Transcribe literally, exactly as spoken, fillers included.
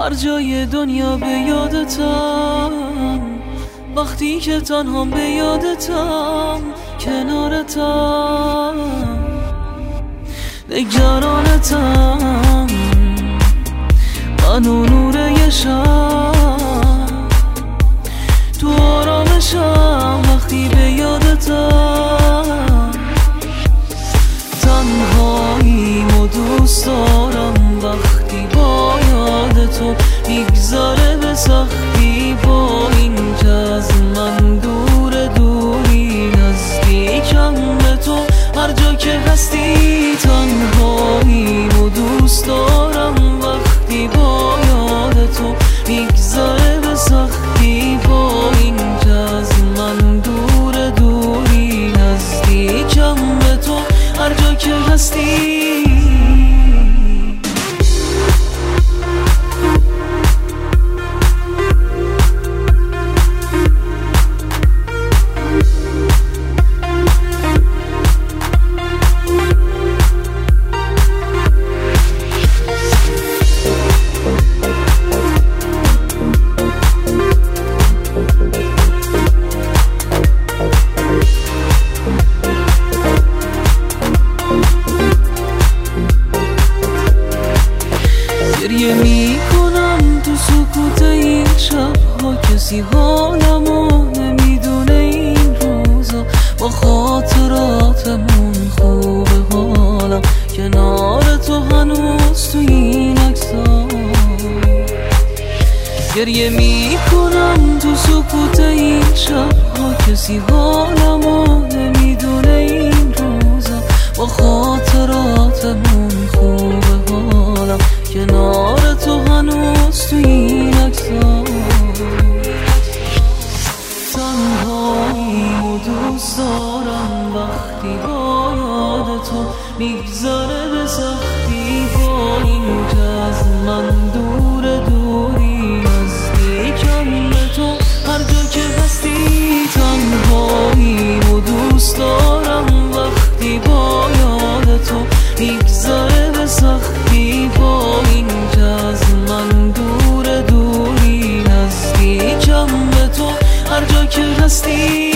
هر جای دنیا به یادتم، وقتی که تنهام به یادتم، کنارتم نگرانتم، من و نور یه شب تو آرامشم، وقتی به یادتم، تنهاییم و دوست دارم وقتی با یاد تو میگذره به سختی، با این که از من دور دوری نزدیکم به تو، هر جا که هستی تنهاییم و دوست دارم وقتی با یاد تو میگذره به سختی، با این که از من دور دوری نزدیکم به تو، هر جا که هستی. گریه می کنم تو سکوت این شبها، کسی حالمو نمیدونه این روزا، با خاطراتمون خوبه حالم کنار تو هنوز تو این عکسا. گریه می کنم تو سکوت این شبها، کسی حالمو نمیدونه این روزا، با خاطراتمون خوبه حالم کنار تو هنوز تو این عکسا. تنهاییم و دوست دارم وقتی با یاد تو میگذره به سختی، با این که از من دور دوری نزدیکم به تو، هر جا که هستی تنهاییم و دوست دارم وقتی با یاد تو میگذره به سختی، با این که از من دور دوری نزدیکم به تو، هر جا که هستی.